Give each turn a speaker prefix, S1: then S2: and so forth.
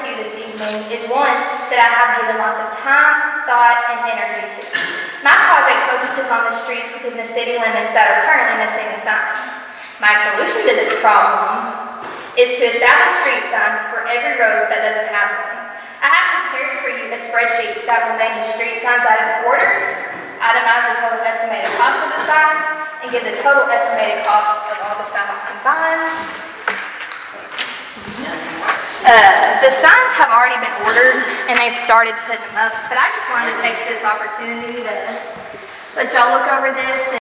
S1: you this evening is one that I have given lots of time, thought, and energy to. My project focuses on the streets within the city limits that are currently missing a sign. My solution to this problem is to establish street signs for every road that doesn't have one. I have prepared for you a spreadsheet that will name the street signs out of order, itemize the total estimated cost of the signs, and give the total estimated cost of all the signs combined. The signs have already been ordered and they've started to put them up, but I just wanted to take this opportunity to let y'all look over this.